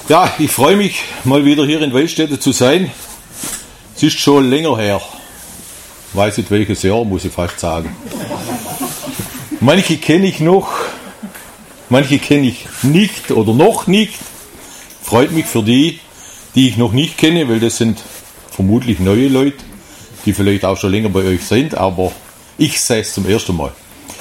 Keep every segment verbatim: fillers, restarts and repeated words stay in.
Ja, ich freue mich, mal wieder hier in Weilstätte zu sein. Es ist schon länger her. Ich weiß nicht welches Jahr, muss ich fast sagen. Manche kenne ich noch, manche kenne ich nicht oder noch nicht. Freut mich für die, die ich noch nicht kenne, weil das sind vermutlich neue Leute, die vielleicht auch schon länger bei euch sind, aber ich sehe es zum ersten Mal.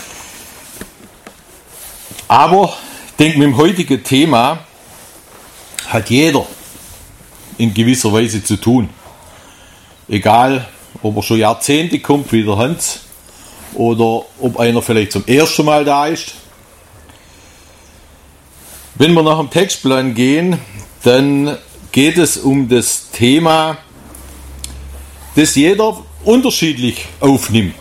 Aber ich denke, mit dem heutigen Thema hat jeder in gewisser Weise zu tun. Egal, ob er schon Jahrzehnte kommt wie der Hans oder ob einer vielleicht zum ersten Mal da ist. Wenn wir nach dem Textplan gehen, dann geht es um das Thema, das jeder unterschiedlich aufnimmt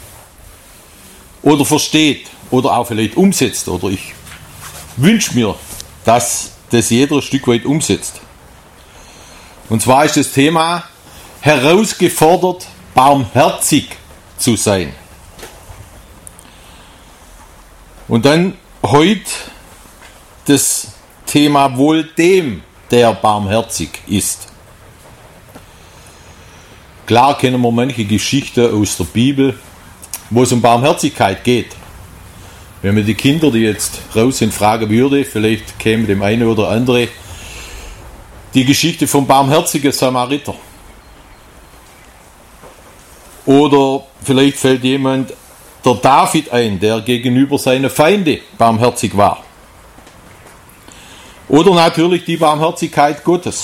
oder versteht oder auch vielleicht umsetzt. Oder ich wünsche mir, dass das jeder ein Stück weit umsetzt. Und zwar ist das Thema herausgefordert, barmherzig zu sein. Und dann heute das Thema wohl dem, der barmherzig ist. Klar kennen wir manche Geschichten aus der Bibel, wo es um Barmherzigkeit geht. Wenn man die Kinder, die jetzt raus sind, fragen würde, vielleicht käme dem einen oder andere die Geschichte vom barmherzigen Samariter. Oder vielleicht fällt jemand der David ein, der gegenüber seinen Feinden barmherzig war. Oder natürlich die Barmherzigkeit Gottes.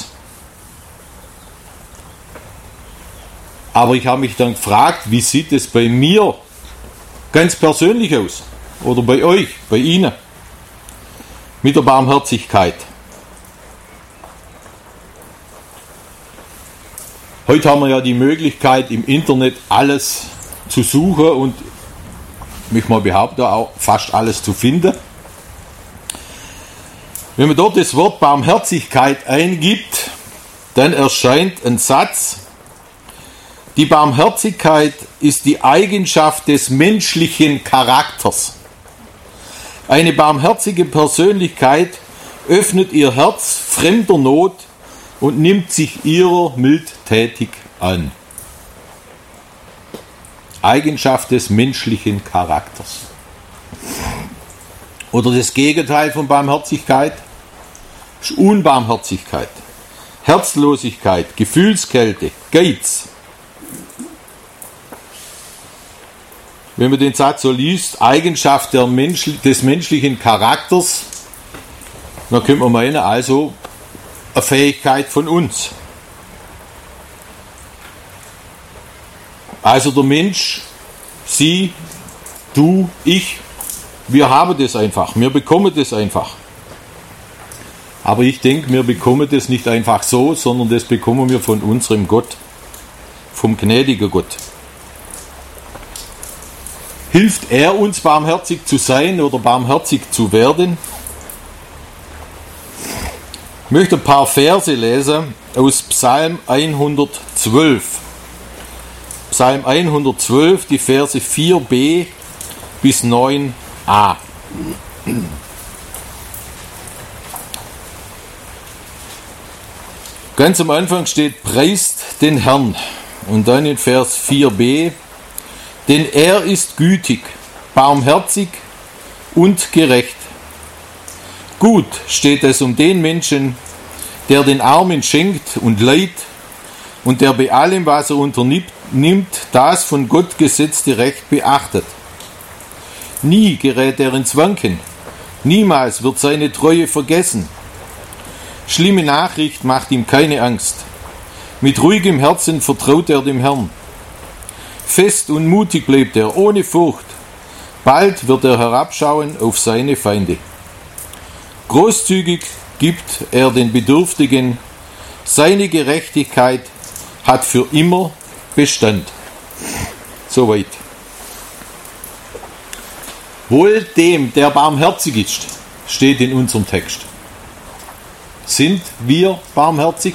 Aber ich habe mich dann gefragt, wie sieht es bei mir ganz persönlich aus? Oder bei euch, bei Ihnen, mit der Barmherzigkeit. Heute haben wir ja die Möglichkeit, im Internet alles zu suchen und, mich mal behaupten, auch fast alles zu finden. Wenn man dort das Wort Barmherzigkeit eingibt, dann erscheint ein Satz: Die Barmherzigkeit ist die Eigenschaft des menschlichen Charakters. Eine barmherzige Persönlichkeit öffnet ihr Herz fremder Not und nimmt sich ihrer mildtätig an. Eigenschaft des menschlichen Charakters. Oder das Gegenteil von Barmherzigkeit ist Unbarmherzigkeit, Herzlosigkeit, Gefühlskälte, Geiz. Wenn man den Satz so liest, Eigenschaft der Mensch, des menschlichen Charakters, dann könnte man meinen, also eine Fähigkeit von uns. Also der Mensch, Sie, du, ich, wir haben das einfach, wir bekommen das einfach. Aber ich denke, wir bekommen das nicht einfach so, sondern das bekommen wir von unserem Gott, vom gnädigen Gott. Hilft er uns, barmherzig zu sein oder barmherzig zu werden? Ich möchte ein paar Verse lesen aus Psalm hundertzwölf. Psalm hundertzwölf, die Verse vier b bis neun a. Ganz am Anfang steht: Preist den Herrn. Und dann in Vers vier b: Denn er ist gütig, barmherzig und gerecht. Gut steht es um den Menschen, der den Armen schenkt und leiht und der bei allem, was er unternimmt, das von Gott gesetzte Recht beachtet. Nie gerät er ins Wanken, niemals wird seine Treue vergessen. Schlimme Nachricht macht ihm keine Angst. Mit ruhigem Herzen vertraut er dem Herrn. Fest und mutig bleibt er, ohne Furcht. Bald wird er herabschauen auf seine Feinde. Großzügig gibt er den Bedürftigen. Seine Gerechtigkeit hat für immer Bestand. Soweit. Wohl dem, der barmherzig ist, steht in unserem Text. Sind wir barmherzig?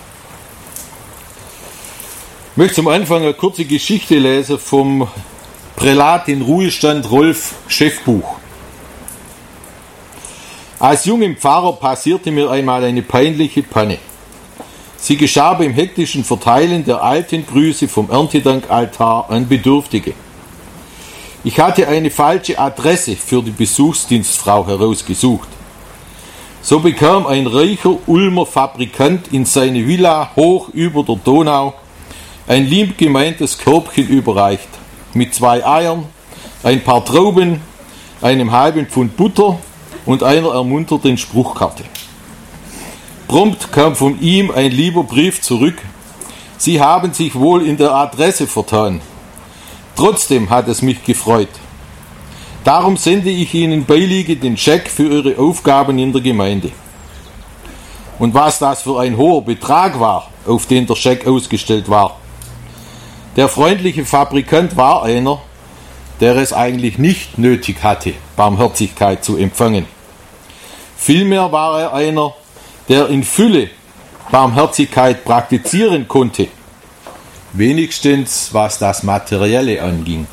Ich möchte zum Anfang eine kurze Geschichte lesen vom Prälat in Ruhestand Rolf Schäffbuch. Als jungem Pfarrer passierte mir einmal eine peinliche Panne. Sie geschah beim hektischen Verteilen der alten Grüße vom Erntedankaltar an Bedürftige. Ich hatte eine falsche Adresse für die Besuchsdienstfrau herausgesucht. So bekam ein reicher Ulmer Fabrikant in seine Villa hoch über der Donau ein lieb gemeintes Körbchen überreicht, mit zwei Eiern, ein paar Trauben, einem halben Pfund Butter und einer ermunternden Spruchkarte. Prompt kam von ihm ein lieber Brief zurück: Sie haben sich wohl in der Adresse vertan. Trotzdem hat es mich gefreut. Darum sende ich Ihnen beiliegenden Scheck für Ihre Aufgaben in der Gemeinde. Und was das für ein hoher Betrag war, auf den der Scheck ausgestellt war. Der freundliche Fabrikant war einer, der es eigentlich nicht nötig hatte, Barmherzigkeit zu empfangen. Vielmehr war er einer, der in Fülle Barmherzigkeit praktizieren konnte, wenigstens was das Materielle anging.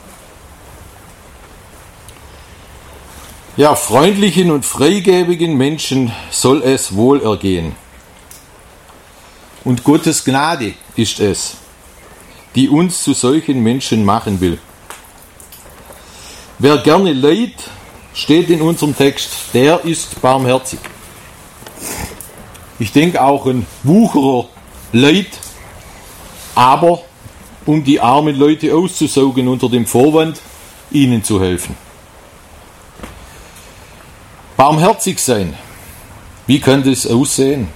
Ja, freundlichen und freigebigen Menschen soll es wohl ergehen. Und Gottes Gnade ist es, die uns zu solchen Menschen machen will. Wer gerne leidet, steht in unserem Text, der ist barmherzig. Ich denke auch ein Wucherer leidet, aber um die armen Leute auszusaugen unter dem Vorwand, ihnen zu helfen. Barmherzig sein, wie kann das aussehen?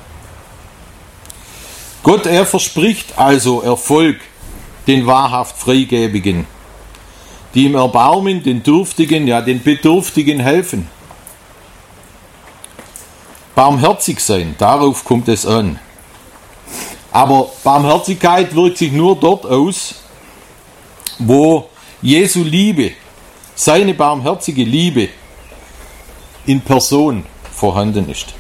Gott, er verspricht also Erfolg den wahrhaft Freigebigen, die im Erbarmen den Dürftigen, ja den Bedürftigen helfen. Barmherzig sein, darauf kommt es an. Aber Barmherzigkeit wirkt sich nur dort aus, wo Jesu Liebe, seine barmherzige Liebe in Person vorhanden ist.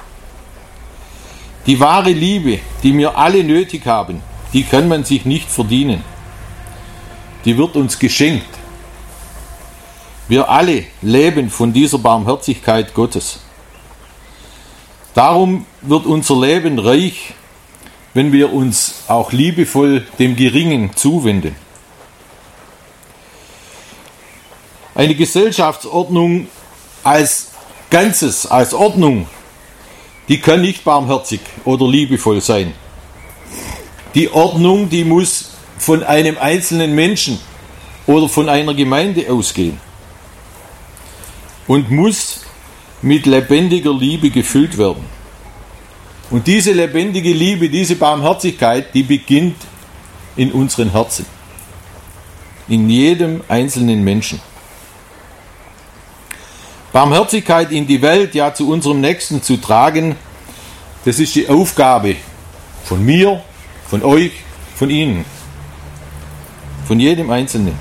Die wahre Liebe, die wir alle nötig haben, die kann man sich nicht verdienen. Die wird uns geschenkt. Wir alle leben von dieser Barmherzigkeit Gottes. Darum wird unser Leben reich, wenn wir uns auch liebevoll dem Geringen zuwenden. Eine Gesellschaftsordnung als Ganzes, als Ordnung, die kann nicht barmherzig oder liebevoll sein. Die Ordnung, die muss von einem einzelnen Menschen oder von einer Gemeinde ausgehen und muss mit lebendiger Liebe gefüllt werden. Und diese lebendige Liebe, diese Barmherzigkeit, die beginnt in unseren Herzen, in jedem einzelnen Menschen. Barmherzigkeit in die Welt, ja zu unserem Nächsten zu tragen, das ist die Aufgabe von mir, von euch, von Ihnen, von jedem Einzelnen.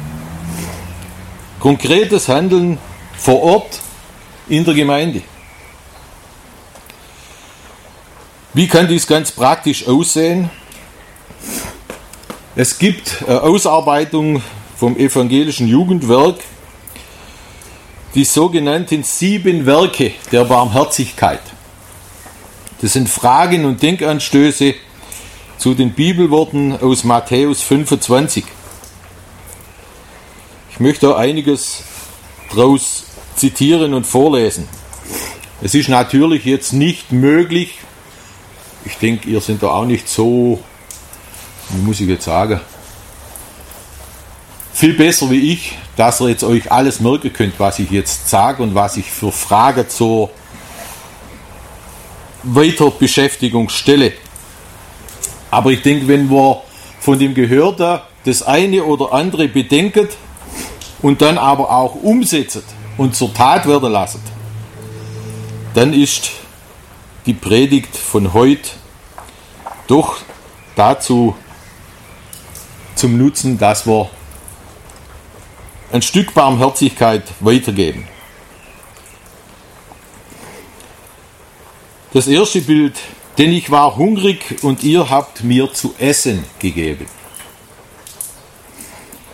Konkretes Handeln vor Ort in der Gemeinde. Wie kann dies ganz praktisch aussehen? Es gibt eine Ausarbeitung vom evangelischen Jugendwerk, die sogenannten sieben Werke der Barmherzigkeit. Das sind Fragen und Denkanstöße zu den Bibelworten aus Matthäus fünfundzwanzig. Ich möchte da einiges daraus zitieren und vorlesen. Es ist natürlich jetzt nicht möglich, ich denke, ihr seid da auch nicht so, wie muss ich jetzt sagen, viel besser wie ich, dass ihr jetzt euch alles merken könnt, was ich jetzt sage und was ich für Fragen zur Weiterbeschäftigung stelle. Aber ich denke, wenn wir von dem Gehörten das eine oder andere bedenken und dann aber auch umsetzen und zur Tat werden lassen, dann ist die Predigt von heute doch dazu zum Nutzen, dass wir ein Stück Barmherzigkeit weitergeben. Das erste Bild: Denn ich war hungrig und ihr habt mir zu essen gegeben.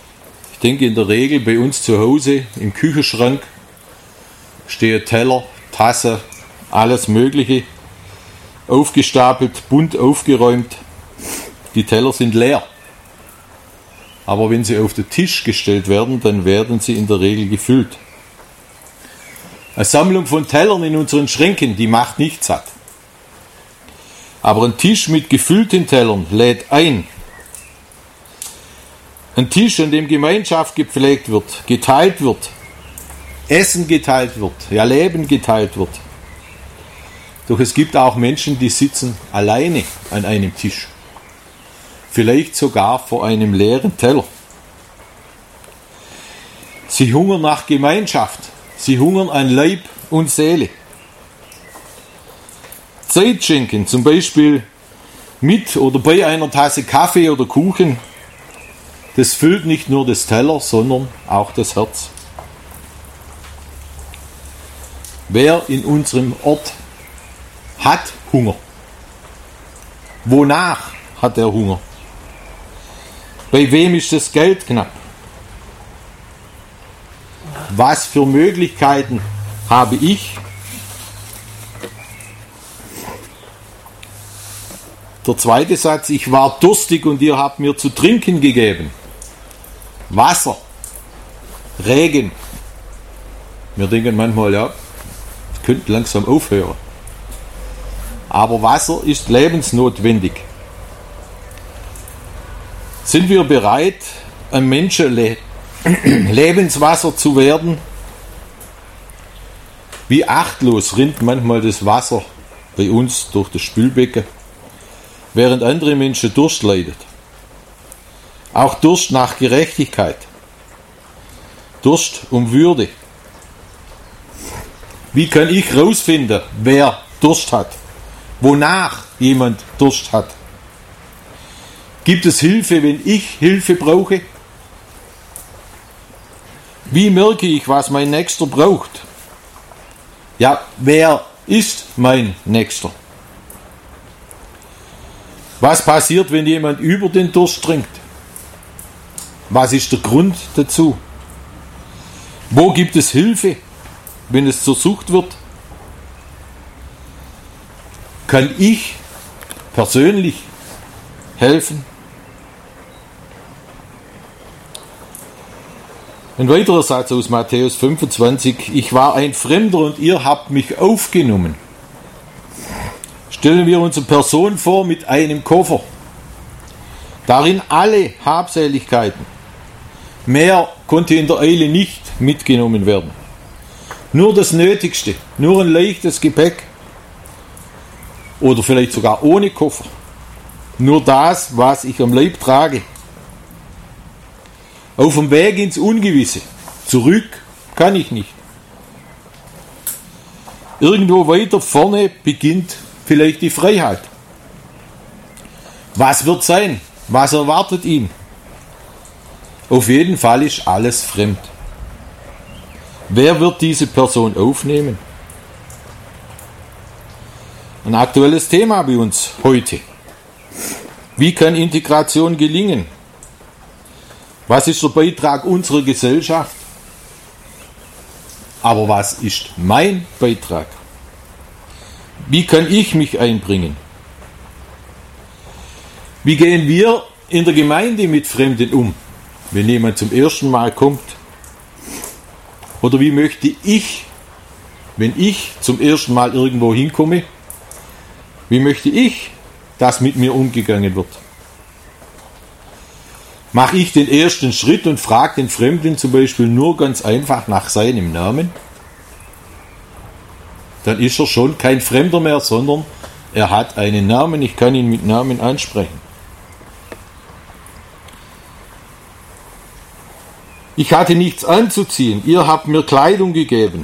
Ich denke, in der Regel bei uns zu Hause im Küchenschrank stehen Teller, Tasse, alles Mögliche, aufgestapelt, bunt aufgeräumt. Die Teller sind leer. Aber wenn sie auf den Tisch gestellt werden, dann werden sie in der Regel gefüllt. Eine Sammlung von Tellern in unseren Schränken, die macht nicht satt. Aber ein Tisch mit gefüllten Tellern lädt ein. Ein Tisch, an dem Gemeinschaft gepflegt wird, geteilt wird, Essen geteilt wird, ja Leben geteilt wird. Doch es gibt auch Menschen, die sitzen alleine an einem Tisch. Vielleicht sogar vor einem leeren Teller. Sie hungern nach Gemeinschaft. Sie hungern an Leib und Seele. Zeit schenken, zum Beispiel mit oder bei einer Tasse Kaffee oder Kuchen, das füllt nicht nur das Teller, sondern auch das Herz. Wer in unserem Ort hat Hunger? Wonach hat er Hunger? Bei wem ist das Geld knapp? Was für Möglichkeiten habe ich? Der zweite Satz, ich war durstig und ihr habt mir zu trinken gegeben. Wasser, Regen. Wir denken manchmal, ja, es könnte langsam aufhören. Aber Wasser ist lebensnotwendig. Sind wir bereit, ein Menschenle- Lebenswasser zu werden? Wie achtlos rinnt manchmal das Wasser bei uns durch das Spülbecken, während andere Menschen Durst leidet. Auch Durst nach Gerechtigkeit. Durst um Würde. Wie kann ich herausfinden, wer Durst hat? Wonach jemand Durst hat? Gibt es Hilfe, wenn ich Hilfe brauche? Wie merke ich, was mein Nächster braucht? Ja, wer ist mein Nächster? Was passiert, wenn jemand über den Durst trinkt? Was ist der Grund dazu? Wo gibt es Hilfe, wenn es zur Sucht wird? Kann ich persönlich helfen? Ein weiterer Satz aus Matthäus fünfundzwanzig. Ich war ein Fremder und ihr habt mich aufgenommen. Stellen wir uns eine Person vor mit einem Koffer. Darin alle Habseligkeiten. Mehr konnte in der Eile nicht mitgenommen werden. Nur das Nötigste, nur ein leichtes Gepäck. Oder vielleicht sogar ohne Koffer. Nur das, was ich am Leib trage. Auf dem Weg ins Ungewisse. Zurück kann ich nicht. Irgendwo weiter vorne beginnt vielleicht die Freiheit. Was wird sein? Was erwartet ihn? Auf jeden Fall ist alles fremd. Wer wird diese Person aufnehmen? Ein aktuelles Thema bei uns heute. Wie kann Integration gelingen? Was ist der Beitrag unserer Gesellschaft? Aber was ist mein Beitrag? Wie kann ich mich einbringen? Wie gehen wir in der Gemeinde mit Fremden um, wenn jemand zum ersten Mal kommt? Oder wie möchte ich, wenn ich zum ersten Mal irgendwo hinkomme, wie möchte ich, dass mit mir umgegangen wird? Mache ich den ersten Schritt und frage den Fremden zum Beispiel nur ganz einfach nach seinem Namen? Dann ist er schon kein Fremder mehr, sondern er hat einen Namen, ich kann ihn mit Namen ansprechen. Ich hatte nichts anzuziehen, ihr habt mir Kleidung gegeben.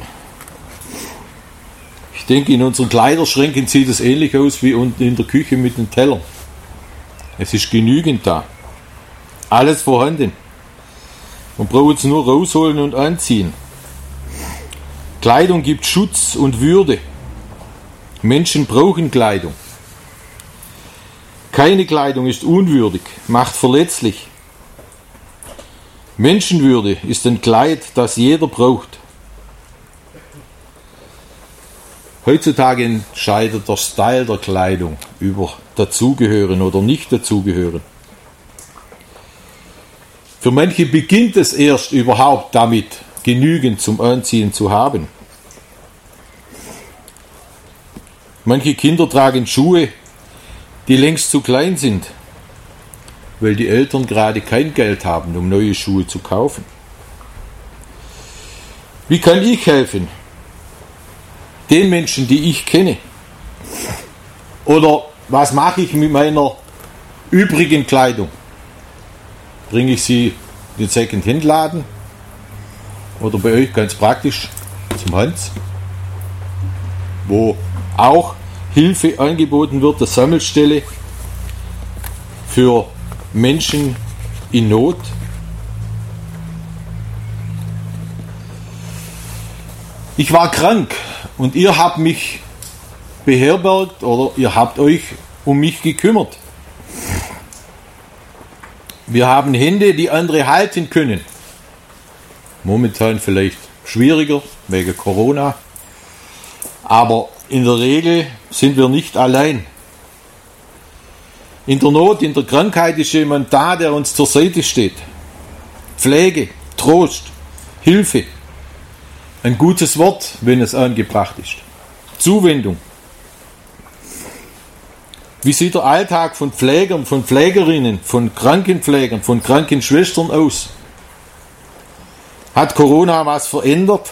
Ich denke, in unseren Kleiderschränken sieht es ähnlich aus wie in der Küche mit den Tellern. Es ist genügend da. Alles vorhanden. Man braucht es nur rausholen und anziehen. Kleidung gibt Schutz und Würde. Menschen brauchen Kleidung. Keine Kleidung ist unwürdig, macht verletzlich. Menschenwürde ist ein Kleid, das jeder braucht. Heutzutage entscheidet der Style der Kleidung über dazugehören oder nicht dazugehören. Für manche beginnt es erst überhaupt damit, genügend zum Anziehen zu haben. Manche Kinder tragen Schuhe, die längst zu klein sind, weil die Eltern gerade kein Geld haben, um neue Schuhe zu kaufen. Wie kann ich helfen? Den Menschen, die ich kenne. Oder was mache ich mit meiner übrigen Kleidung? Bringe ich sie in den Second-Hand-Laden? Oder bei euch ganz praktisch zum Hans, wo auch Hilfe angeboten wird, eine Sammelstelle für Menschen in Not. Ich war krank und ihr habt mich beherbergt oder ihr habt euch um mich gekümmert. Wir haben Hände, die andere halten können. Momentan vielleicht schwieriger wegen Corona, aber in der Regel sind wir nicht allein. In der Not, in der Krankheit ist jemand da, der uns zur Seite steht. Pflege, Trost, Hilfe, ein gutes Wort, wenn es angebracht ist. Zuwendung. Wie sieht der Alltag von Pflegern, von Pflegerinnen, von Krankenpflegern, von Krankenschwestern aus? Hat Corona was verändert?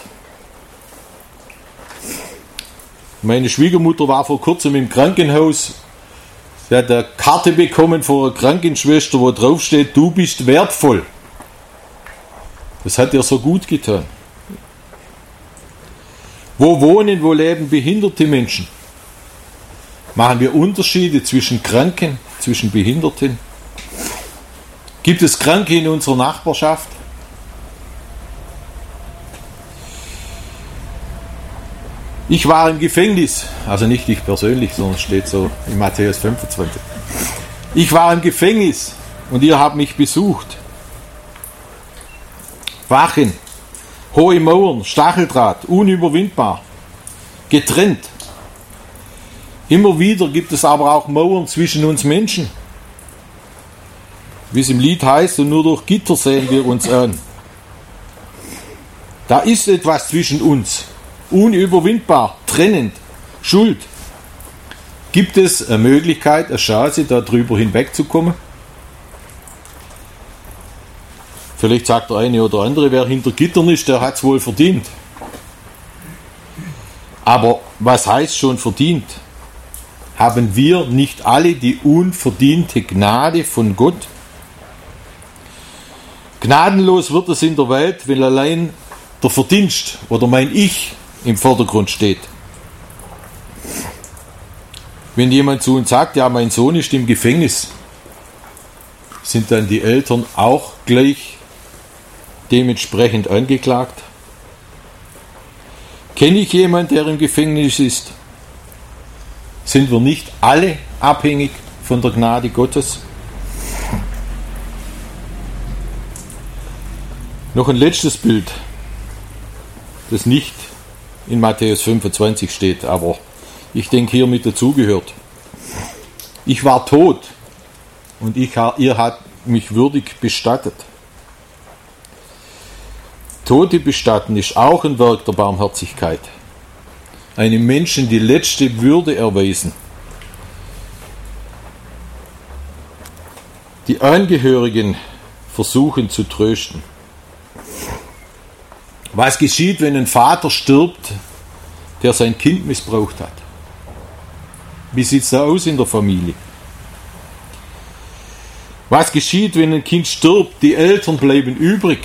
Meine Schwiegermutter war vor kurzem im Krankenhaus. Sie hat eine Karte bekommen von einer Krankenschwester, wo drauf steht, du bist wertvoll. Das hat ihr so gut getan. Wo wohnen, wo leben behinderte Menschen? Machen wir Unterschiede zwischen Kranken, zwischen Behinderten? Gibt es Kranke in unserer Nachbarschaft? Ich war im Gefängnis, also nicht ich persönlich, sondern steht so in Matthäus fünfundzwanzig. Ich war im Gefängnis und ihr habt mich besucht. Wachen, hohe Mauern, Stacheldraht, unüberwindbar, getrennt. Immer wieder gibt es aber auch Mauern zwischen uns Menschen. Wie es im Lied heißt, und nur durch Gitter sehen wir uns an. Da ist etwas zwischen uns. Unüberwindbar, trennend, Schuld. Gibt es eine Möglichkeit, eine Chance, darüber hinwegzukommen? Vielleicht sagt der eine oder andere, wer hinter Gittern ist, der hat es wohl verdient. Aber was heißt schon verdient? Haben wir nicht alle die unverdiente Gnade von Gott? Gnadenlos wird es in der Welt, wenn allein der Verdienst oder mein Ich im Vordergrund steht. Wenn jemand zu uns sagt, ja, mein Sohn ist im Gefängnis, sind dann die Eltern auch gleich dementsprechend angeklagt? Kenne ich jemanden, der im Gefängnis ist? Sind wir nicht alle abhängig von der Gnade Gottes? Noch ein letztes Bild, das nicht in Matthäus fünfundzwanzig steht, aber ich denke hier mit dazugehört. Ich war tot und ich, ihr habt mich würdig bestattet. Tote bestatten ist auch ein Werk der Barmherzigkeit. Einem Menschen die letzte Würde erweisen. Die Angehörigen versuchen zu trösten. Was geschieht, wenn ein Vater stirbt, der sein Kind missbraucht hat? Wie sieht es da aus in der Familie? Was geschieht, wenn ein Kind stirbt, die Eltern bleiben übrig?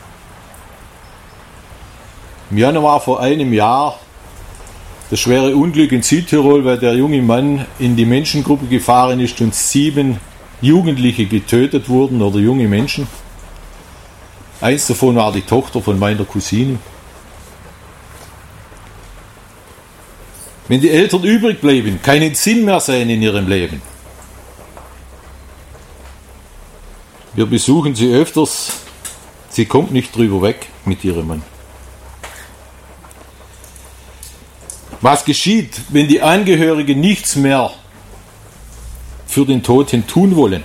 Im Januar vor einem Jahr das schwere Unglück in Südtirol, weil der junge Mann in die Menschengruppe gefahren ist und sieben Jugendliche getötet wurden oder junge Menschen. Eins davon war die Tochter von meiner Cousine. Wenn die Eltern übrig bleiben, keinen Sinn mehr sehen in ihrem Leben. Wir besuchen sie öfters, sie kommt nicht drüber weg mit ihrem Mann. Was geschieht, wenn die Angehörigen nichts mehr für den Toten tun wollen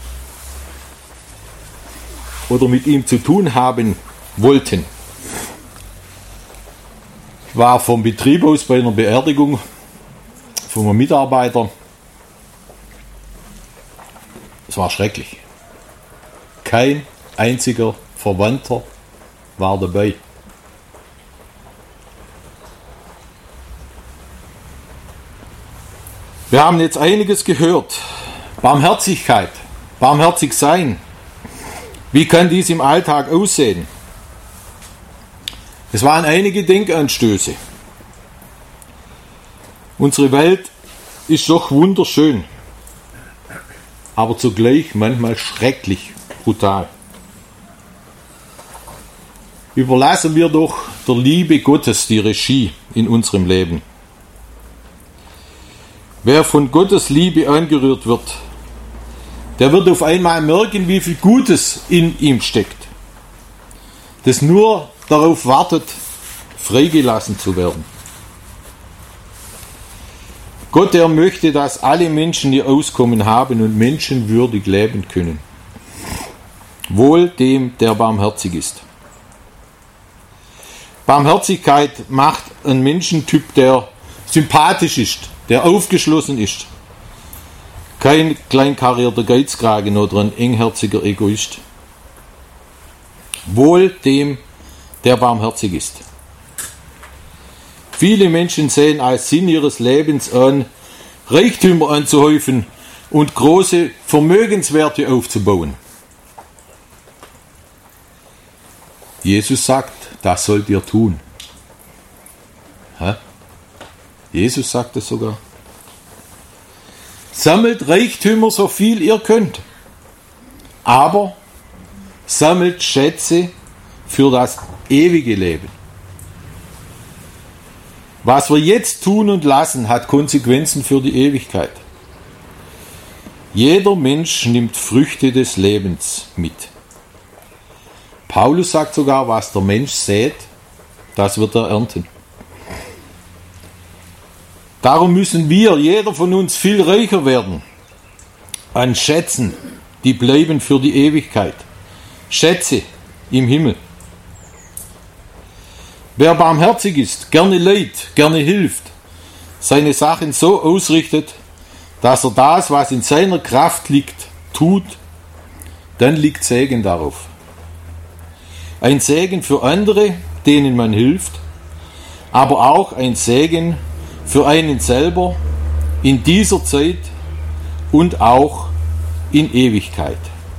oder mit ihm zu tun haben wollten? Ich war vom Betrieb aus bei einer Beerdigung von einem Mitarbeiter. Es war schrecklich. Kein einziger Verwandter war dabei. Wir haben jetzt einiges gehört. Barmherzigkeit, barmherzig sein. Wie kann dies im Alltag aussehen? Es waren einige Denkanstöße. Unsere Welt ist doch wunderschön, aber zugleich manchmal schrecklich brutal. Überlassen wir doch der Liebe Gottes die Regie in unserem Leben. Wer von Gottes Liebe angerührt wird, der wird auf einmal merken, wie viel Gutes in ihm steckt, das nur darauf wartet, freigelassen zu werden. Gott, er möchte, dass alle Menschen ihr Auskommen haben und menschenwürdig leben können. Wohl dem, der barmherzig ist. Barmherzigkeit macht einen Menschentyp, der sympathisch ist, der aufgeschlossen ist. Kein kleinkarierter Geizkragen oder ein engherziger Egoist. Wohl dem, der barmherzig ist. Viele Menschen sehen als Sinn ihres Lebens an, Reichtümer anzuhäufen und große Vermögenswerte aufzubauen. Jesus sagt, das sollt ihr tun. Hä? Jesus sagt es sogar. Sammelt Reichtümer so viel ihr könnt, aber sammelt Schätze für das ewige Leben. Was wir jetzt tun und lassen, hat Konsequenzen für die Ewigkeit. Jeder Mensch nimmt Früchte des Lebens mit. Paulus sagt sogar, was der Mensch sät, das wird er ernten. Darum müssen wir, jeder von uns, viel reicher werden an Schätzen, die bleiben für die Ewigkeit. Schätze im Himmel. Wer barmherzig ist, gerne leiht, gerne hilft, seine Sachen so ausrichtet, dass er das, was in seiner Kraft liegt, tut, dann liegt Segen darauf. Ein Segen für andere, denen man hilft, aber auch ein Segen für einen selber in dieser Zeit und auch in Ewigkeit.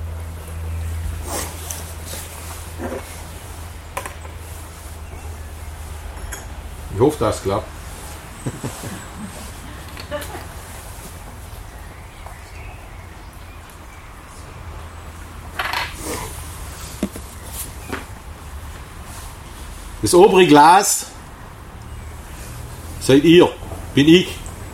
Ich hoffe, das klappt. Das obere Glas seid ihr, bin ich.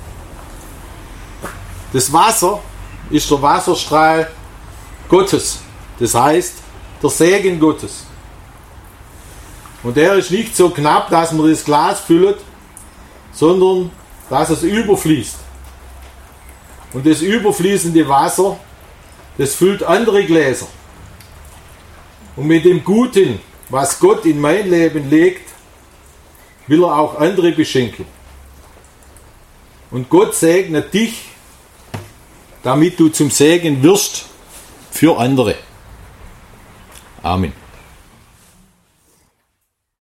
Das Wasser ist der Wasserstrahl Gottes. Das heißt, der Segen Gottes. Und der ist nicht so knapp, dass man das Glas füllt, sondern dass es überfließt. Und das überfließende Wasser, das füllt andere Gläser. Und mit dem Guten, was Gott in mein Leben legt, will er auch andere beschenken. Und Gott segnet dich, damit du zum Segen wirst für andere. Amen.